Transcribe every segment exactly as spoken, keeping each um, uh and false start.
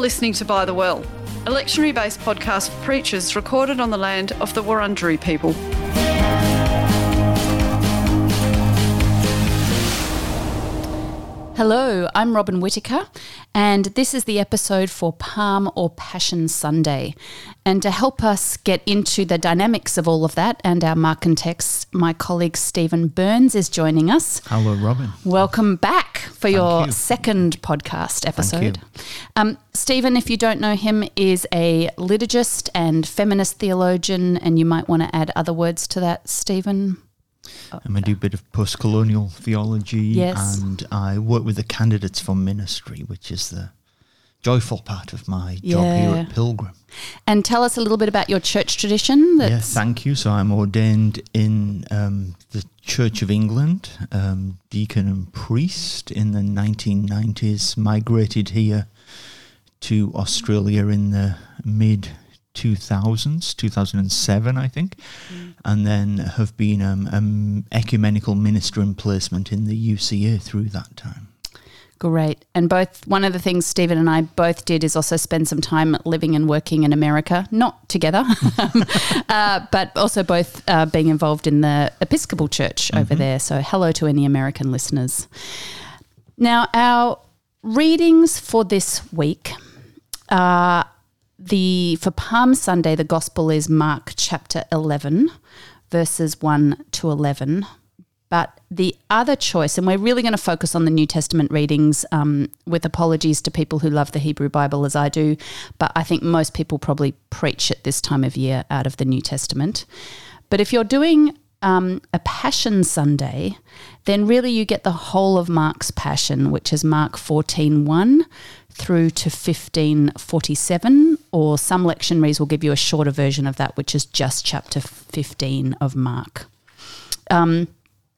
listening to By the Well, a lectionary-based podcast for preachers recorded on the land of the Wurundjeri people. Hello, I'm Robin Whittaker, and this is the episode for Palm or Passion Sunday. And to help us get into the dynamics of all of that and our mark and text, my colleague Stephen Burns is joining us. Hello, Robin. Welcome back for Thank your you. second podcast episode. Thank you. Um, Stephen, if you don't know him, is a liturgist and feminist theologian, and you might want to add other words to that, Stephen. Um, I do a bit of post-colonial theology, Yes. and I work with the candidates for ministry, which is the joyful part of my job Yeah. here at Pilgrim. And tell us a little bit about your church tradition. Yeah, That's, thank you. So I'm ordained in um, the Church of England, um, deacon and priest in the nineteen nineties, migrated here to Australia in the mid two thousands, two thousand seven, I think, mm. and then have been um, um, ecumenical minister in placement in the U C A through that time. Great. And both, one of the things Stephen and I both did is also spend some time living and working in America, not together, uh, but also both uh, being involved in the Episcopal Church mm-hmm. over there. So hello to any American listeners. Now, our readings for this week are The for Palm Sunday, the Gospel is Mark chapter eleven, verses one to eleven. But the other choice, and we're really going to focus on the New Testament readings um, with apologies to people who love the Hebrew Bible as I do, but I think most people probably preach at this time of year out of the New Testament. But if you're doing um, a Passion Sunday, then really you get the whole of Mark's Passion, which is Mark fourteen one through to fifteen forty-seven, or some lectionaries will give you a shorter version of that, which is just chapter fifteen of Mark. Um,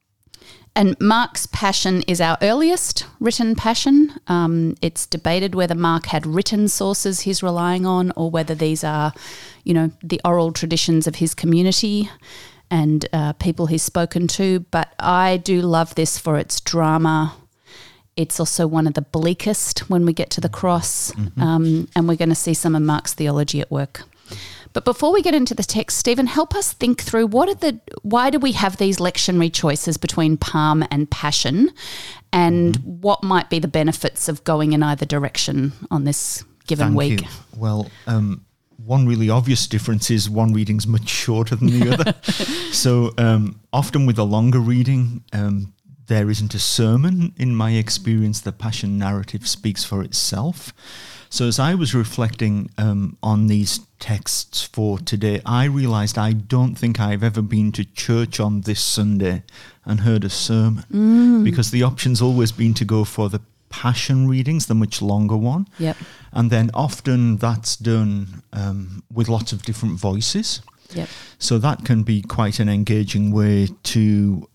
and Mark's Passion is our earliest written Passion. Um, it's debated whether Mark had written sources he's relying on or whether these are, you know, the oral traditions of his community and uh, people he's spoken to. But I do love this for its drama. It's also one of the bleakest when we get to the cross, mm-hmm. um, and we're going to see some of Mark's theology at work. But before we get into the text, Stephen, help us think through what are the why do we have these lectionary choices between Palm and Passion, and mm-hmm. what might be the benefits of going in either direction on this given Thank week? You. Well, um, one really obvious difference is one reading's much shorter than the other. So um, often with a longer reading, um, there isn't a sermon. In my experience, the Passion narrative speaks for itself. So as I was reflecting um, on these texts for today, I realised I don't think I've ever been to church on this Sunday and heard a sermon, mm. because the option's always been to go for the Passion readings, the much longer one. Yep. And then often that's done um, with lots of different voices. Yep. So that can be quite an engaging way to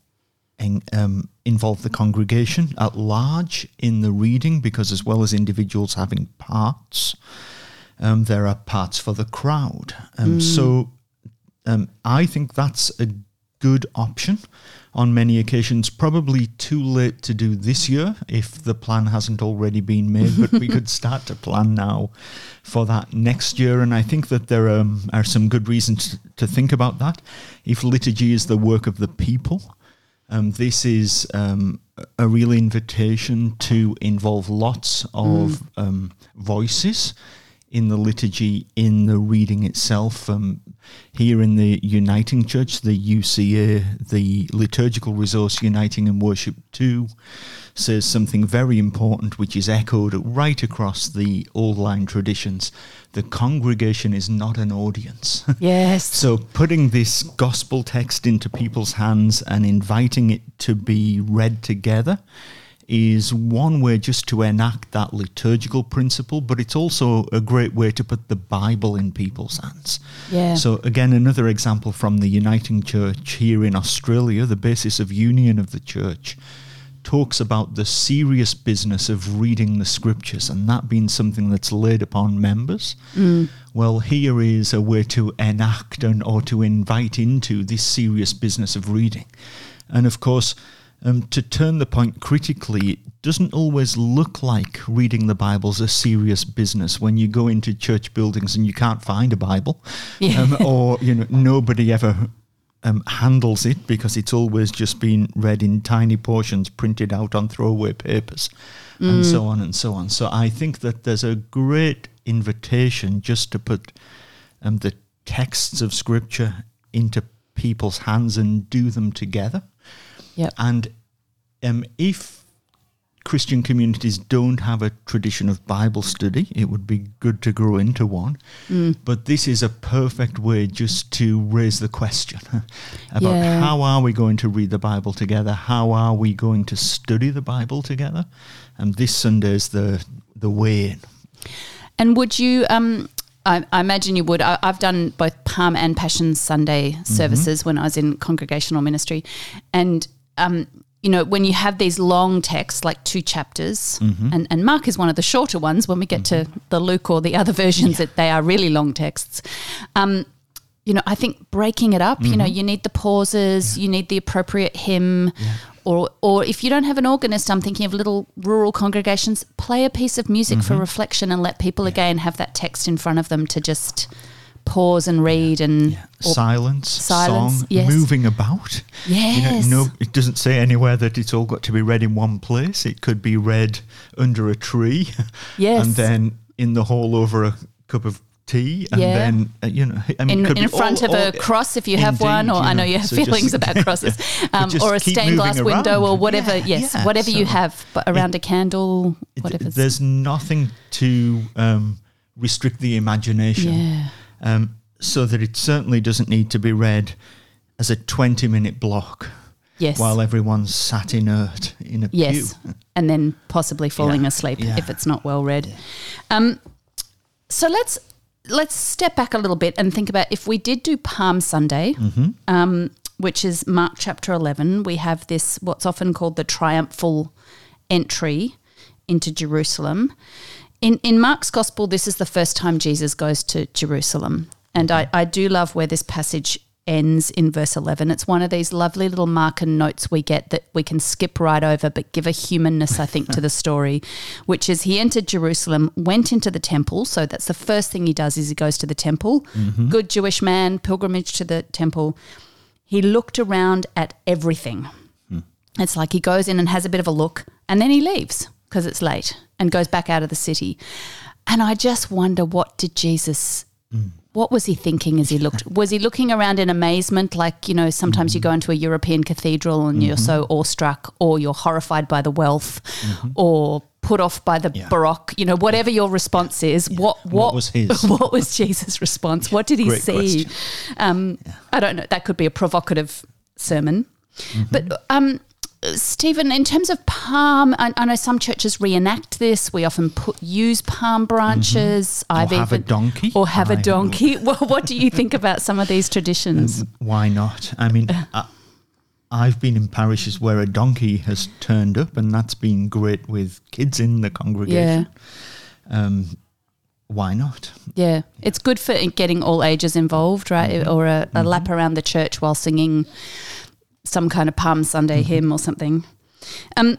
Um, involve the congregation at large in the reading, because as well as individuals having parts, um, there are parts for the crowd. Um, mm. So um, I think that's a good option on many occasions. Probably too late to do this year if the plan hasn't already been made, but we could start to plan now for that next year. And I think that there um, are some good reasons to, to think about that. If liturgy is the work of the people, Um, this is um, a real invitation to involve lots of mm. um, voices in the liturgy, in the reading itself. Um, here in the Uniting Church, the U C A, the liturgical resource Uniting and Worship two, says something very important, which is echoed right across the old line traditions. The congregation is not an audience. Yes. So putting this gospel text into people's hands and inviting it to be read together is one way just to enact that liturgical principle, but it's also a great way to put the Bible in people's hands. Yeah. So again, another example from the Uniting Church here in Australia, the basis of union of the church, talks about the serious business of reading the scriptures and that being something that's laid upon members. Mm. Well, here is a way to enact and or to invite into this serious business of reading. And of course, Um, to turn the point critically, it doesn't always look like reading the Bible's a serious business when you go into church buildings and you can't find a Bible, Yeah. um, or you know nobody ever um, handles it because it's always just been read in tiny portions printed out on throwaway papers, mm. and so on and so on. So I think that there's a great invitation just to put um, the texts of Scripture into people's hands and do them together. Yep. And um, if Christian communities don't have a tradition of Bible study, it would be good to grow into one. Mm. But this is a perfect way just to raise the question about yeah. how are we going to read the Bible together? How are we going to study the Bible together? And this Sunday is the, the way in. And would you... Um I, I imagine you would. I, I've done both Palm and Passion Sunday services mm-hmm. when I was in congregational ministry. And, um, you know, when you have these long texts, like two chapters, mm-hmm. and, and Mark is one of the shorter ones. When we get mm-hmm. to the Luke or the other versions, yeah. that they are really long texts. Um, you know, I think breaking it up, mm-hmm. you know, you need the pauses, yeah. you need the appropriate hymn, yeah. or or if you don't have an organist, I'm thinking of little rural congregations, play a piece of music mm-hmm. for reflection and let people yeah. again have that text in front of them to just pause and read yeah. and yeah. silence, silence, song, yes. moving about. Yes. You know, no, it doesn't say anywhere that it's all got to be read in one place. It could be read under a tree, yes. and then in the hall over a cup of tea, and yeah. then uh, you know, I mean, in, it could in be front all, of a all, cross if you have indeed, one, or you know, I know you have so feelings just, about crosses, um, or a stained glass window, around. or whatever. Yeah, yes, yeah, whatever so you have, but around it, a candle, whatever. There's nothing to um, restrict the imagination, yeah. um, so that it certainly doesn't need to be read as a twenty-minute block. Yes. While everyone's sat inert in a yes. pew. And then possibly falling yeah. asleep yeah. if it's not well read. Yeah. Um, so let's let's step back a little bit and think about if we did do Palm Sunday, mm-hmm. um, which is Mark chapter eleven, we have this what's often called the triumphal entry into Jerusalem. In in Mark's gospel, this is the first time Jesus goes to Jerusalem. And I, I do love where this passage ends in verse eleven. It's one of these lovely little marker notes we get that we can skip right over but give a humanness, I think, to the story, which is he entered Jerusalem, went into the temple. So that's the first thing he does is he goes to the temple. Mm-hmm. Good Jewish man, pilgrimage to the temple. He looked around at everything. Mm. It's like he goes in and has a bit of a look and then he leaves because it's late and goes back out of the city. And I just wonder, what did Jesus... Mm. What was he thinking as he looked? Was he looking around in amazement, like, you know, sometimes mm-hmm. you go into a European cathedral and mm-hmm. you're so awestruck, or you're horrified by the wealth, mm-hmm. or put off by the yeah. Baroque, you know, whatever your response is. Yeah. What, what what was his? What was Jesus' response? What did he Great see? Um, yeah. I don't know. That could be a provocative sermon. Mm-hmm. But um, Stephen, in terms of palm, I, I know some churches reenact this. We often put use palm branches. Mm-hmm. Or I've have even, a donkey. Or have I a donkey. Well, what do you think about some of these traditions? Um, why not? I mean, I, I've been in parishes where a donkey has turned up, and that's been great with kids in the congregation. Yeah. Um, why not? Yeah. yeah, it's good for getting all ages involved, right? Mm-hmm. Or a, a mm-hmm. lap around the church while singing some kind of Palm Sunday mm-hmm. hymn or something. Um,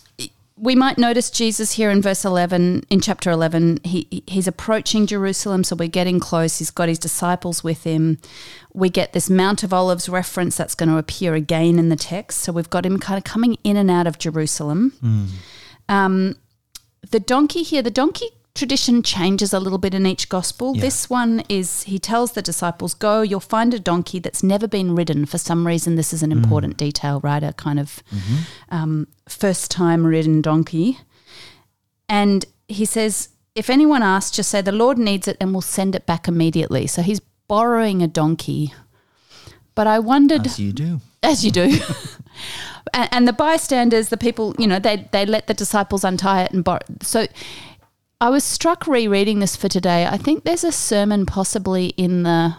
we might notice Jesus here in verse eleven, in chapter eleven, he he's approaching Jerusalem, so we're getting close. He's got his disciples with him. We get this Mount of Olives reference that's going to appear again in the text. So we've got him kind of coming in and out of Jerusalem. Mm. Um, the donkey here, the donkey tradition changes a little bit in each gospel. Yeah. This one is, he tells the disciples, go, you'll find a donkey that's never been ridden. For some reason, this is an mm. important detail, right? A kind of mm-hmm. um, first time ridden donkey. And he says, if anyone asks, just say the Lord needs it and we'll send it back immediately. So he's borrowing a donkey. But I wondered... As you do. As you do. and, and the bystanders, the people, you know, they, they let the disciples untie it and borrow. So... I was struck rereading this for today. I think there's a sermon possibly in the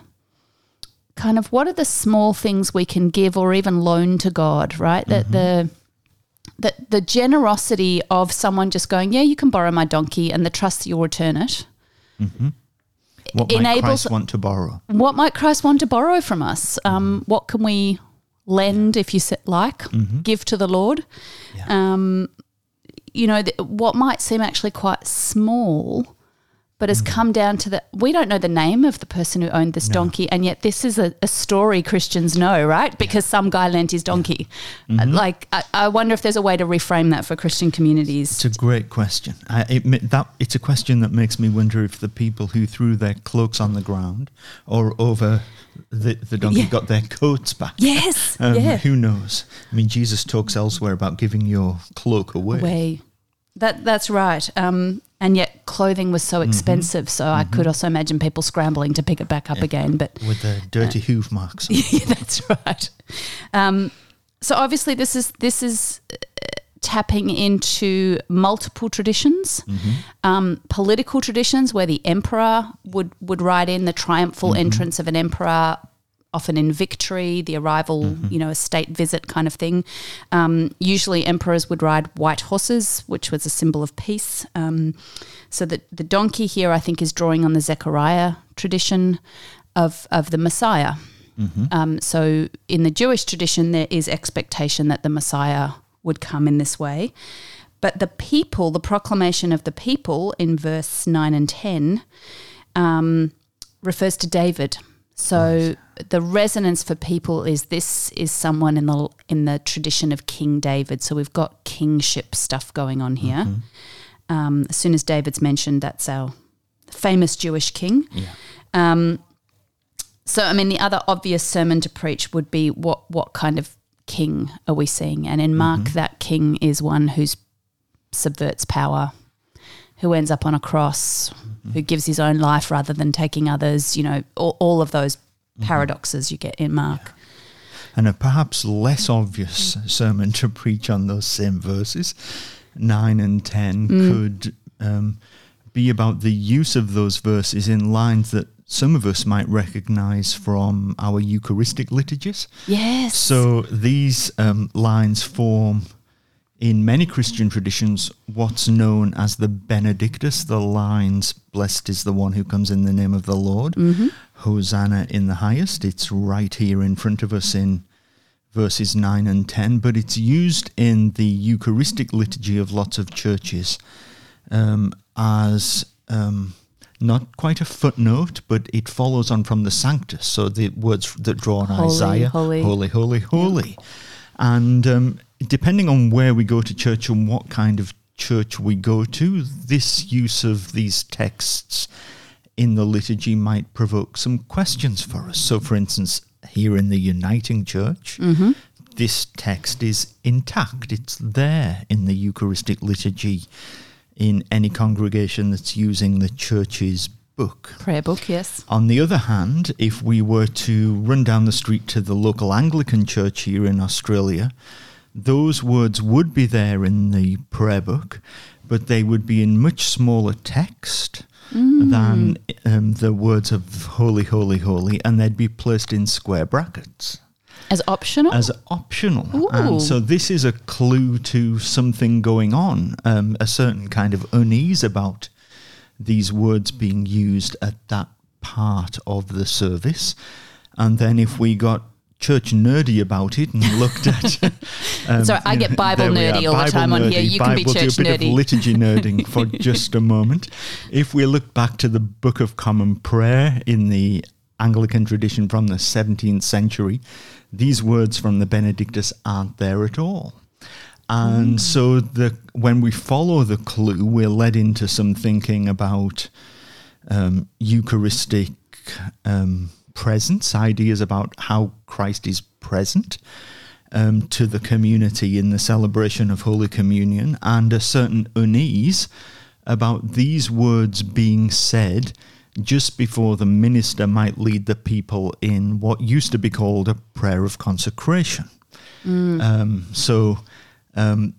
kind of what are the small things we can give or even loan to God, right? Mm-hmm. That the, the the generosity of someone just going, yeah, you can borrow my donkey, and the trust that you'll return it. Mm-hmm. What might enables, Christ want to borrow? What might Christ want to borrow from us? Um, what can we lend if you se- like, Mhm. give to the Lord. Yeah. Um, you know, th- what might seem actually quite small, but has come down to the, we don't know the name of the person who owned this No. donkey, and yet this is a, a story Christians know, right? Because some guy lent his donkey. Uh, Like, I, I wonder if there's a way to reframe that for Christian communities. It's a great question. I, it, ma- that it's a question that makes me wonder if the people who threw their cloaks on the ground or over the, the donkey Yeah. got their coats back. Yes, Um, yeah. Who knows? I mean, Jesus talks elsewhere about giving your cloak away. Way. That that's right. Um, and yet clothing was so expensive, so I could also imagine people scrambling to pick it back up again. But With the dirty hoof marks. on. yeah, that's right. Um, so obviously, this is this is uh, tapping into multiple traditions, um, political traditions where the emperor would would ride in the triumphal entrance of an emperor, often in victory, the arrival, you know, a state visit kind of thing. Um, usually emperors would ride white horses, which was a symbol of peace. Um, so the, the donkey here, I think, is drawing on the Zechariah tradition of, of the Messiah. Um, so in the Jewish tradition, there is expectation that the Messiah would come in this way. But the people, the proclamation of the people in verse nine and ten um, refers to David. So the resonance for people is this is someone in the in the tradition of King David. So we've got kingship stuff going on here. Um, as soon as David's mentioned, that's our famous Jewish king. Yeah. Um, so, I mean, the other obvious sermon to preach would be what what kind of king are we seeing? And in Mark, that king is one who subverts power, who ends up on a cross, who gives his own life rather than taking others, you know, all, all of those paradoxes you get in Mark. And a perhaps less obvious sermon to preach on those same verses, nine and ten, could um, be about the use of those verses in lines that some of us might recognise from our Eucharistic liturgies. Yes. So these um, lines form, in many Christian traditions, what's known as the Benedictus, the lines, blessed is the one who comes in the name of the Lord, Hosanna in the highest. It's right here in front of us in verses nine and ten, but it's used in the Eucharistic liturgy of lots of churches um, as um, not quite a footnote, but it follows on from the Sanctus, so the words that draw on Holy, Isaiah, holy. holy, holy, holy. And um, depending on where we go to church and what kind of church we go to, this use of these texts in the liturgy might provoke some questions for us. So, for instance, here in the Uniting Church, this text is intact. It's there in the Eucharistic liturgy in any congregation that's using the church's book. Prayer book, yes. On the other hand, if we were to run down the street to the local Anglican church here in Australia, those words would be there in the prayer book, but they would be in much smaller text than um, the words of holy, holy, holy, and they'd be placed in square brackets As optional? as optional. Ooh. And so this is a clue to something going on, um, a certain kind of unease about these words being used at that part of the service. And then if we got church nerdy about it and looked at... um, Sorry, I get Bible there we are, nerdy all the Bible time on here. nerdy. You can be Bible, church do a bit nerdy. of liturgy nerding for just a moment. If we look back to the Book of Common Prayer in the Anglican tradition from the seventeenth century, these words from the Benedictus aren't there at all. And so the when we follow the clue, we're led into some thinking about um, Eucharistic um, presence, ideas about how Christ is present um, to the community in the celebration of Holy Communion, and a certain unease about these words being said just before the minister might lead the people in what used to be called a prayer of consecration. Um, so um,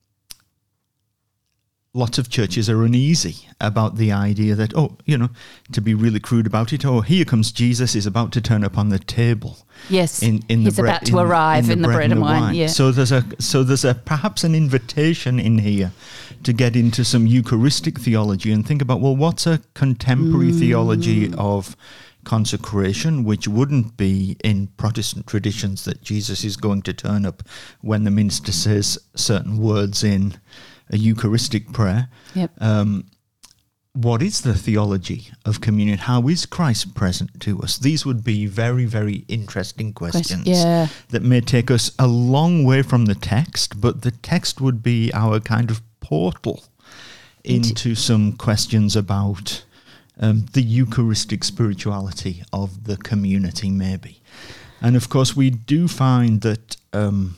lots of churches are uneasy about the idea that, oh, you know, to be really crude about it, oh, here comes Jesus, is about to turn up on the table. Yes, In, in he's the bread, about to arrive in the bread and wine. Yeah. So there's a so there's a perhaps an invitation in here to get into some Eucharistic theology and think about, well, what's a contemporary Mm. theology of consecration, which wouldn't be in Protestant traditions that Jesus is going to turn up when the minister says certain words in a Eucharistic prayer. Yep. Um, what is the theology of communion? How is Christ present to us? These would be very, very interesting questions yeah. that may take us a long way from the text, but the text would be our kind of portal into some questions about um, the Eucharistic spirituality of the community, maybe. And of course, we do find that um,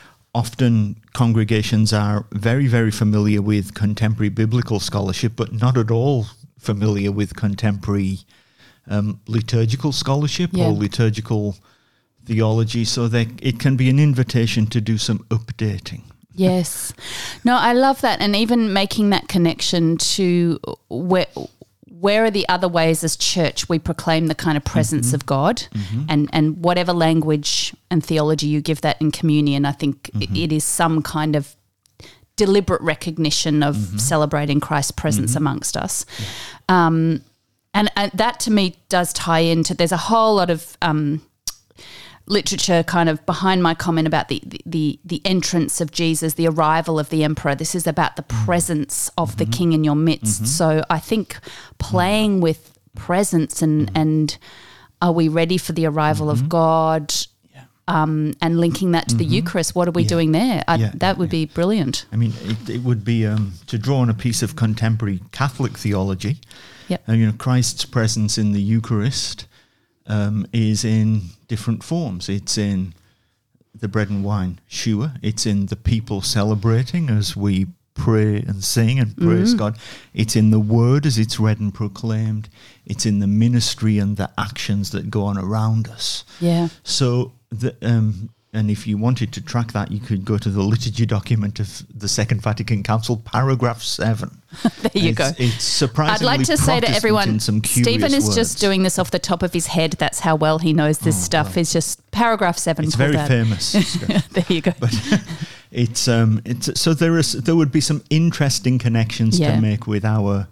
often congregations are very, very familiar with contemporary biblical scholarship, but not at all familiar with contemporary um, liturgical scholarship Yeah. or liturgical theology. So they, it can be an invitation to do some updating. Yes. No, I love that. And even making that connection to where where are the other ways as church we proclaim the kind of presence mm-hmm. of God mm-hmm. and, and whatever language and theology you give that in communion, I think mm-hmm. it is some kind of deliberate recognition of mm-hmm. celebrating Christ's presence mm-hmm. amongst us. Yeah. Um, and, and that to me does tie into, there's a whole lot of um, literature kind of behind my comment about the, the the entrance of Jesus, the arrival of the emperor. This is about the presence of mm-hmm. the king in your midst. Mm-hmm. So I think playing mm-hmm. with presence and, mm-hmm. and are we ready for the arrival mm-hmm. of God yeah. um, and linking that to mm-hmm. the Eucharist, what are we yeah. doing there? I, yeah. That would yeah. be brilliant. I mean, it, it would be, um, to draw on a piece of contemporary Catholic theology, yep. uh, you know, Christ's presence in the Eucharist Um, is in different forms. It's in the bread and wine, sure. It's in the people celebrating as we pray and sing and praise mm-hmm. God. It's in the word as it's read and proclaimed. It's in the ministry and the actions that go on around us. Yeah. So, the, um, and if you wanted to track that, you could go to the liturgy document of the Second Vatican Council, paragraph seven. There you it's, go. It's surprisingly I'd like to say to everyone, Stephen is words. just doing this off the top of his head. That's how well he knows this oh, stuff. well. It's just paragraph seven. It's very out. famous. There you go. But it's um, it's so there is there would be some interesting connections yeah. to make with our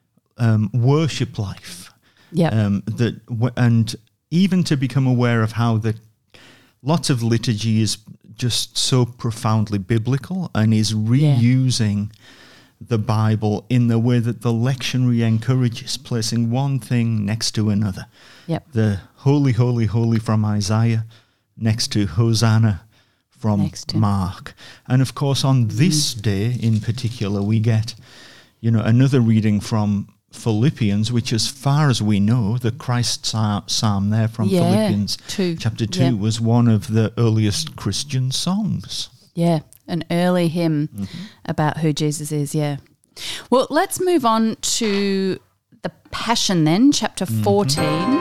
um, worship life. Yeah. Um, that w- and even to become aware of how the lots of liturgy is just so profoundly biblical and is reusing yeah. the Bible in the way that the lectionary encourages, placing one thing next to another. Yep. The holy, holy, holy from Isaiah next to Hosanna from Mark. And of course, on this mm. day in particular, we get, you know, another reading from Philippians, which as far as we know, the Christ psalm there from yeah, Philippians two. chapter two yeah. was one of the earliest Christian songs. Yeah, an early hymn mm-hmm. about who Jesus is, yeah. Well, let's move on to the Passion then, chapter mm-hmm. fourteen.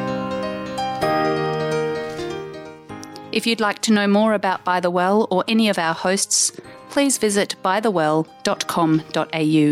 If you'd like to know more about By the Well or any of our hosts, please visit by the well dot com dot a u.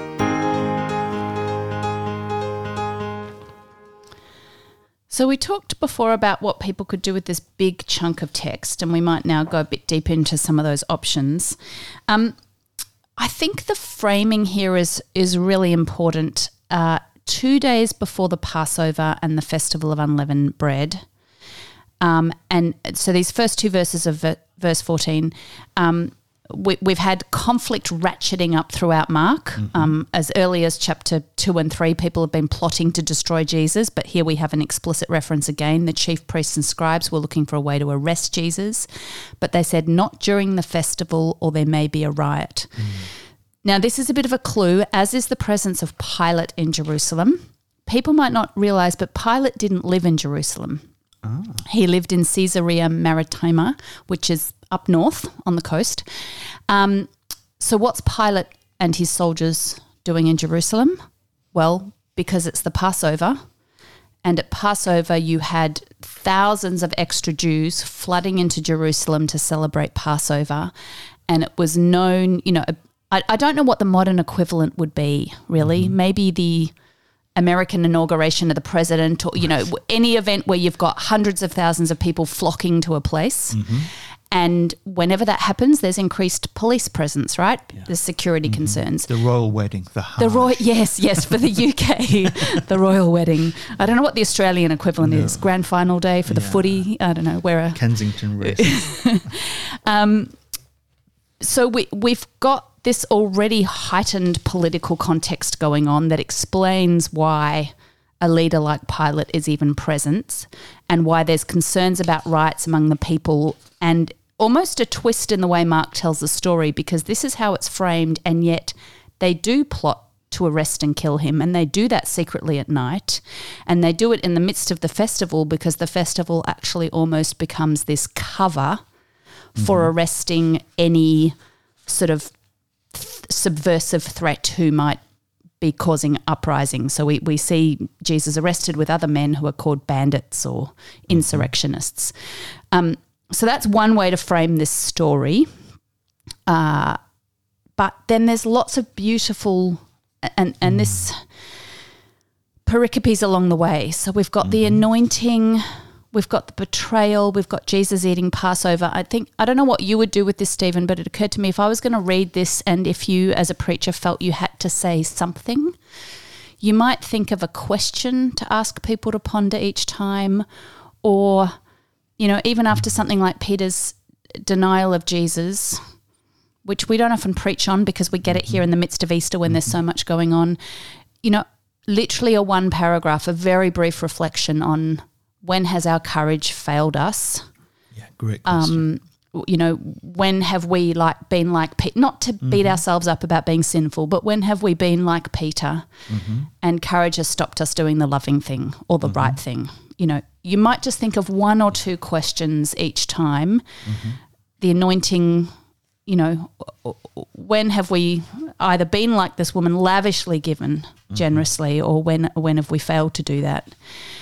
So we talked before about what people could do with this big chunk of text, and we might now go a bit deeper into some of those options. Um, I think the framing here is is really important. Uh, two days before the Passover and the Festival of Unleavened Bread, um, and so these first two verses of v- verse fourteen, um, we, we've had conflict ratcheting up throughout Mark. Mm-hmm. Um, as early as chapter two and three, people have been plotting to destroy Jesus, but here we have an explicit reference again. The chief priests and scribes were looking for a way to arrest Jesus, but they said not during the festival or there may be a riot. Mm. Now, this is a bit of a clue, as is the presence of Pilate in Jerusalem. People might not realise, but Pilate didn't live in Jerusalem. Oh. He lived in Caesarea Maritima, which is up north on the coast. Um, so what's Pilate and his soldiers doing in Jerusalem? Well, because it's the Passover, and at Passover you had thousands of extra Jews flooding into Jerusalem to celebrate Passover, and it was known, you know, I, I don't know what the modern equivalent would be, really. Mm-hmm. Maybe the American inauguration of the president, or, you know, any event where you've got hundreds of thousands of people flocking to a place. Mm-hmm. And whenever that happens, there's increased police presence, right? Yeah. There's security mm-hmm. concerns. The royal wedding, the Hajj. The royal, yes, yes, for the U K, the royal wedding. I don't know what the Australian equivalent no. is. Grand final day for the yeah. footy. I don't know where. A, Kensington race. um, so we we've got this already heightened political context going on that explains why a leader like Pilate is even present, and why there's concerns about rights among the people, and almost a twist in the way Mark tells the story, because this is how it's framed, and yet they do plot to arrest and kill him, and they do that secretly at night, and they do it in the midst of the festival, because the festival actually almost becomes this cover mm-hmm. for arresting any sort of th- subversive threat who might be causing uprising. So we, we see Jesus arrested with other men who are called bandits or insurrectionists. Um, so that's one way to frame this story. Uh, but then there's lots of beautiful and, and mm. this pericopes along the way. So we've got mm-hmm. the anointing, we've got the betrayal, we've got Jesus eating Passover. I think, I don't know what you would do with this, Stephen, but it occurred to me, if I was going to read this and if you as a preacher felt you had to say something, you might think of a question to ask people to ponder each time, or, you know, even after something like Peter's denial of Jesus, which we don't often preach on because we get it here in the midst of Easter when there's so much going on, you know, literally a one paragraph, a very brief reflection on when has our courage failed us? Yeah, great question. Um, you know, when have we like been like Peter? Not to mm-hmm. beat ourselves up about being sinful, but when have we been like Peter mm-hmm. and courage has stopped us doing the loving thing or the mm-hmm. right thing? You know, you might just think of one or two questions each time. Mm-hmm. The anointing, you know, when have we either been like this woman, lavishly given mm-hmm. generously, or when when have we failed to do that?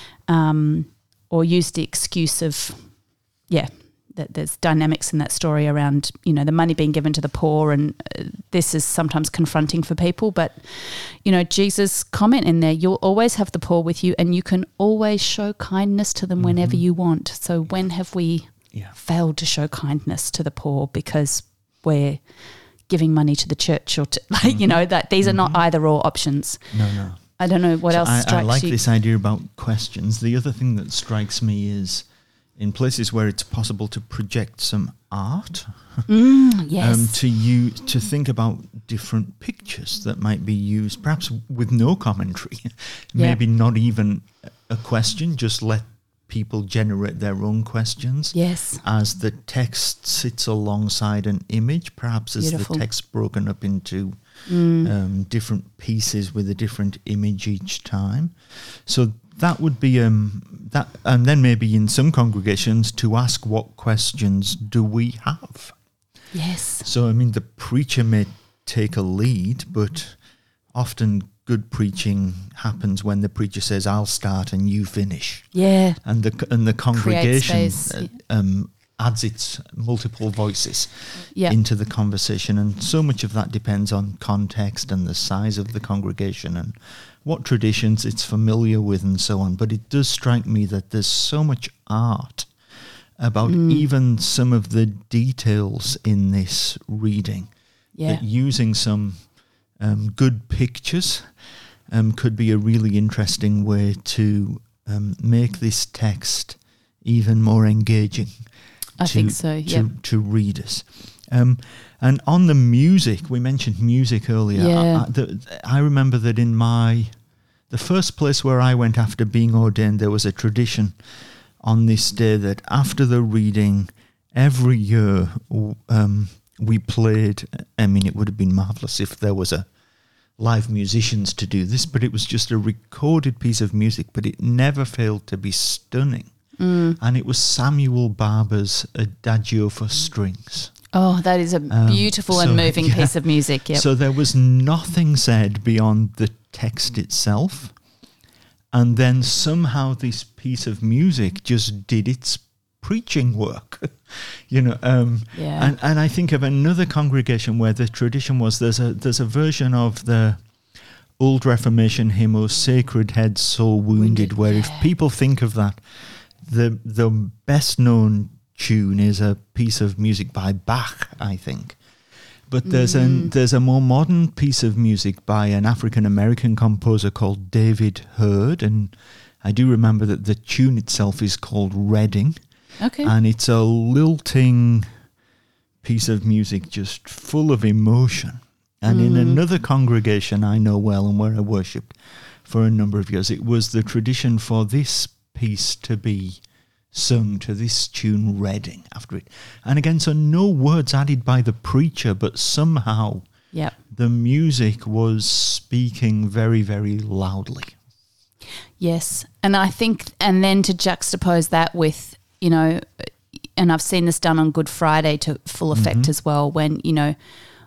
Um, or used the excuse of, yeah, that there's dynamics in that story around, you know, the money being given to the poor, and uh, this is sometimes confronting for people. But, you know, Jesus' comment in there, you'll always have the poor with you and you can always show kindness to them mm-hmm. whenever you want. So when have we yeah. failed to show kindness to the poor because we're giving money to the church or, to, like, mm-hmm. you know, that these mm-hmm. are not either or options. No, no. I don't know what so else I, strikes you. I like you. this idea about questions. The other thing that strikes me is in places where it's possible to project some art, mm, yes. um, to use, to think about different pictures that might be used, perhaps with no commentary, maybe yeah. not even a question, just let people generate their own questions. Yes. As the text sits alongside an image, perhaps as Beautiful. the text broken up into mm. um, different pieces with a different image each time. So that would be um that, and then maybe in some congregations to ask what questions do we have. Yes. So I mean, the preacher may take a lead, but often good preaching happens when the preacher says, "I'll start and you finish." Yeah. And the and the congregation space, uh, yeah. um, adds its multiple voices yeah. into the conversation, and so much of that depends on context and the size of the congregation and what traditions it's familiar with and so on. But it does strike me that there's so much art about mm. even some of the details in this reading. Yeah. That using some um, good pictures um, could be a really interesting way to um, make this text even more engaging. I to, think so, yeah. To, to readers. Um, and on the music, we mentioned music earlier. Yeah. I, I, the, I remember that in my, the first place where I went after being ordained, there was a tradition on this day that after the reading, every year um, we played, I mean, it would have been marvellous if there was a live musicians to do this, but it was just a recorded piece of music, but it never failed to be stunning. Mm. And it was Samuel Barber's Adagio for Strings. Oh, that is a beautiful um, so, and moving yeah. piece of music. Yep. So there was nothing said beyond the text itself. And then somehow this piece of music just did its preaching work. you know, um, yeah. and, and I think of another congregation where the tradition was there's a there's a version of the Old Reformation hymn, "O Sacred Head So Wounded," Wounded, where yeah. if people think of that, the the best known tune is a piece of music by Bach, I think. But there's mm. a there's a more modern piece of music by an African American composer called David Hurd, and I do remember that the tune itself is called Redding. Okay. And it's a lilting piece of music just full of emotion. And mm. in another congregation I know well and where I worshipped for a number of years, it was the tradition for this piece to be sung to this tune, Redding, after it. And again, so no words added by the preacher, but somehow yep. the music was speaking very, very loudly. Yes. And I think, and then to juxtapose that with, you know, and I've seen this done on Good Friday to full effect mm-hmm. as well, when, you know,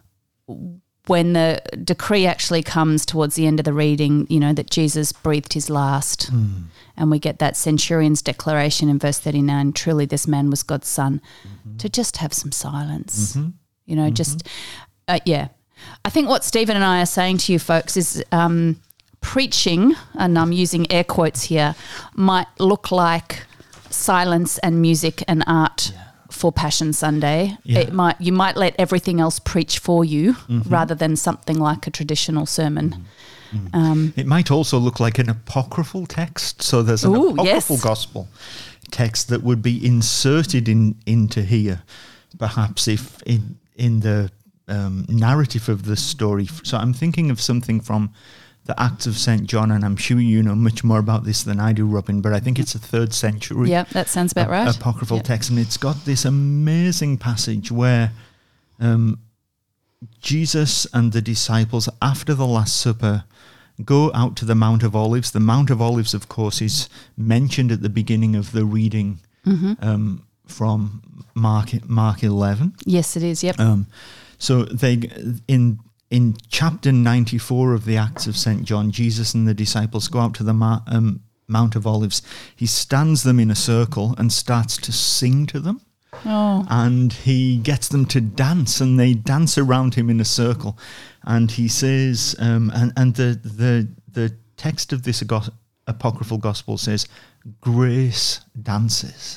when the decree actually comes towards the end of the reading, you know, that Jesus breathed his last mm. and we get that centurion's declaration in verse thirty-nine, truly this man was God's son, mm-hmm. to just have some silence, mm-hmm. you know, mm-hmm. just, uh, yeah. I think what Stephen and I are saying to you folks is um, preaching, and I'm using air quotes here, might look like silence and music and art yeah. for Passion Sunday. Yeah. It might you might let everything else preach for you mm-hmm. rather than something like a traditional sermon. Mm-hmm. Um, it might also look like an apocryphal text. So there's an ooh, apocryphal yes. gospel text that would be inserted in into here, perhaps if in in the um, narrative of the story. So I'm thinking of something from the Acts of Saint John, and I'm sure you know much more about this than I do, Robin, but I think it's a third century. Yeah, that sounds about a- right. apocryphal yep. text, and it's got this amazing passage where um, Jesus and the disciples, after the Last Supper, go out to the Mount of Olives. The Mount of Olives, of course, is mentioned at the beginning of the reading mm-hmm. um, from Mark Mark eleven. Yes, it is, yep. Um, so they in... In chapter ninety-four of the Acts of Saint John, Jesus and the disciples go out to the Ma- um, Mount of Olives. He stands them in a circle and starts to sing to them. Oh. And he gets them to dance, and they dance around him in a circle. And he says, um, and, and the, the, the text of this go- apocryphal gospel says, grace dances.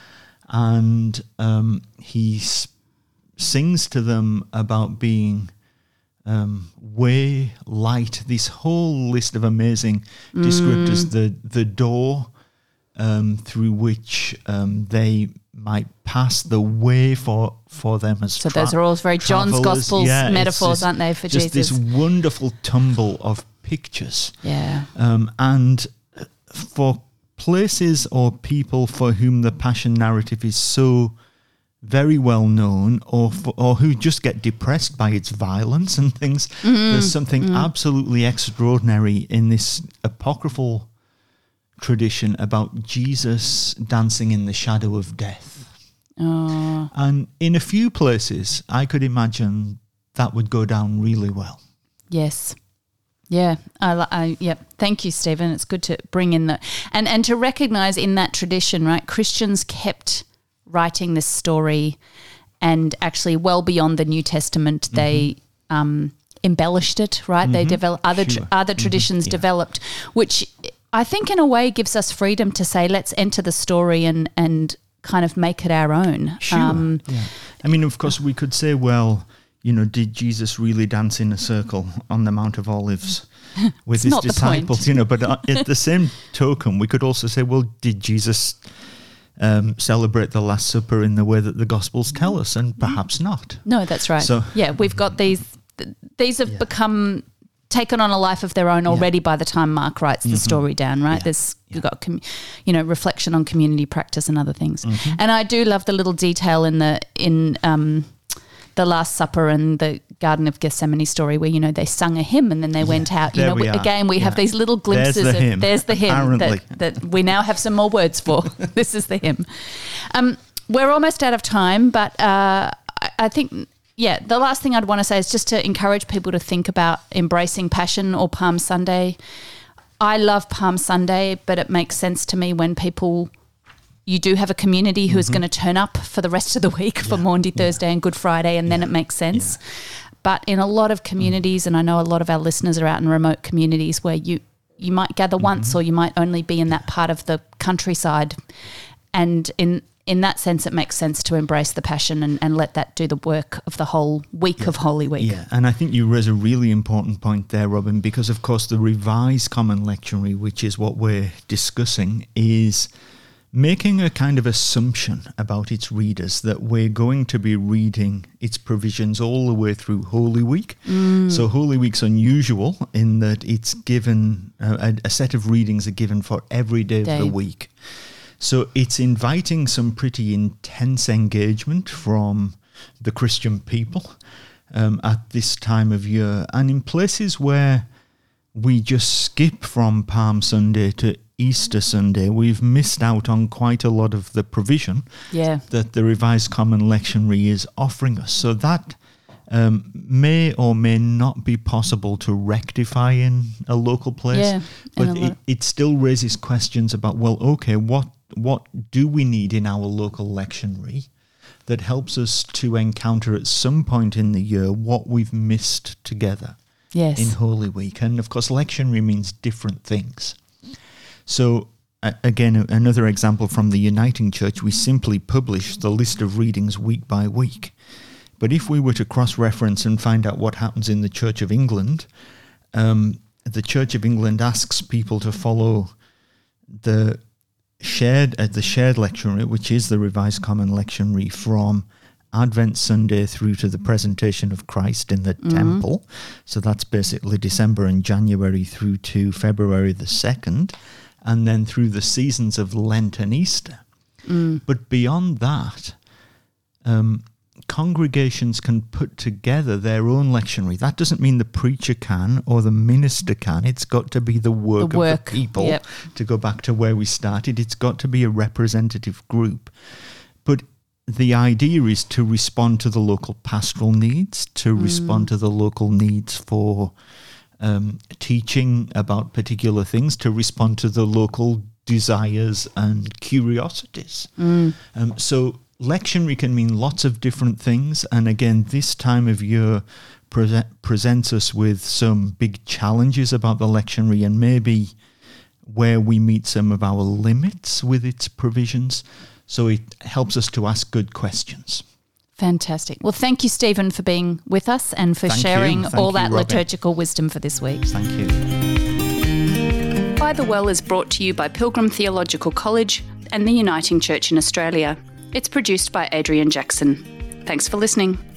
And um, he s- sings to them about being... Um, way, light, this whole list of amazing mm. descriptors, the the door um, through which um, they might pass, the way for, for them as So tra- those are all very John's travelers. Gospels yeah, metaphors, just, aren't they, for just Jesus? Just this wonderful tumble of pictures. Yeah. Um, and for places or people for whom the Passion narrative is so... very well known, or for, or who just get depressed by its violence and things. Mm, There's something mm. absolutely extraordinary in this apocryphal tradition about Jesus dancing in the shadow of death. Oh. And in a few places, I could imagine that would go down really well. Yes. Yeah, I, I, yeah. Thank you, Stephen. It's good to bring in the and and to recognise in that tradition, right? Christians kept writing this story, and actually well beyond the New Testament, mm-hmm. they um, embellished it, right? Mm-hmm. They developed other sure. tr- other mm-hmm. traditions yeah. developed, which I think in a way gives us freedom to say, let's enter the story and and kind of make it our own. Sure. Um, yeah. I mean, of course, we could say, well, you know, did Jesus really dance in a circle on the Mount of Olives with his disciples? You know, but at the same token, we could also say, well, did Jesus Um, celebrate the Last Supper in the way that the Gospels tell us, and perhaps not. No, that's right. So yeah, we've got these. Th- these have yeah. become taken on a life of their own already yeah. by the time Mark writes the mm-hmm. story down. Right, yeah. there's yeah. you've got com- you know reflection on community practice and other things. Mm-hmm. And I do love the little detail in the in um, the Last Supper and the Garden of Gethsemane story where, you know, they sung a hymn and then they yeah, went out. You know, we, again, we yeah. have these little glimpses there's the of hymn. there's the hymn that, that we now have some more words for. This is the hymn. Um, we're almost out of time, but uh, I, I think, yeah, the last thing I'd want to say is just to encourage people to think about embracing Passion or Palm Sunday. I love Palm Sunday, but it makes sense to me when people... You do have a community who mm-hmm. is going to turn up for the rest of the week yeah. for Maundy Thursday yeah. and Good Friday, and yeah. then it makes sense. Yeah. But in a lot of communities, mm. and I know a lot of our listeners are out in remote communities where you, you might gather mm-hmm. once, or you might only be in that part of the countryside. And in in that sense, it makes sense to embrace the Passion and, and let that do the work of the whole week yeah. of Holy Week. Yeah, and I think you raise a really important point there, Robin, because, of course, the Revised Common Lectionary, which is what we're discussing, is making a kind of assumption about its readers that we're going to be reading its provisions all the way through Holy Week. Mm. So Holy Week's unusual in that it's given, uh, a, a set of readings are given for every day, day of the week. So it's inviting some pretty intense engagement from the Christian people um, at this time of year. And in places where we just skip from Palm Sunday to Easter Sunday, we've missed out on quite a lot of the provision yeah. that the Revised Common Lectionary is offering us. So that um, may or may not be possible to rectify in a local place, yeah, but lo- it, it still raises questions about, well, okay, what what do we need in our local lectionary that helps us to encounter at some point in the year what we've missed together yes. in Holy Week? And of course, lectionary means different things. So, uh, again, a- another example from the Uniting Church, we simply publish the list of readings week by week. But if we were to cross-reference and find out what happens in the Church of England, um, the Church of England asks people to follow the shared uh, the shared lectionary, which is the Revised Common Lectionary, from Advent Sunday through to the presentation of Christ in the mm-hmm. temple. So that's basically December and January through to February the second, and then through the seasons of Lent and Easter. Mm. But beyond that, um, congregations can put together their own lectionary. That doesn't mean the preacher can or the minister can. It's got to be the work, the work. of the people. Yep. To go back to where we started, it's got to be a representative group. But the idea is to respond to the local pastoral needs, to mm. respond to the local needs for um, teaching about particular things, to respond to the local desires and curiosities. Mm. Um, so lectionary can mean lots of different things. And again, this time of year pre- presents us with some big challenges about the lectionary and maybe where we meet some of our limits with its provisions. So it helps us to ask good questions. Fantastic. Well, thank you, Stephen, for being with us and for Thank sharing you. Thank all you, that Robin. liturgical wisdom for this week. Thank you. By the Well is brought to you by Pilgrim Theological College and the Uniting Church in Australia. It's produced by Adrian Jackson. Thanks for listening.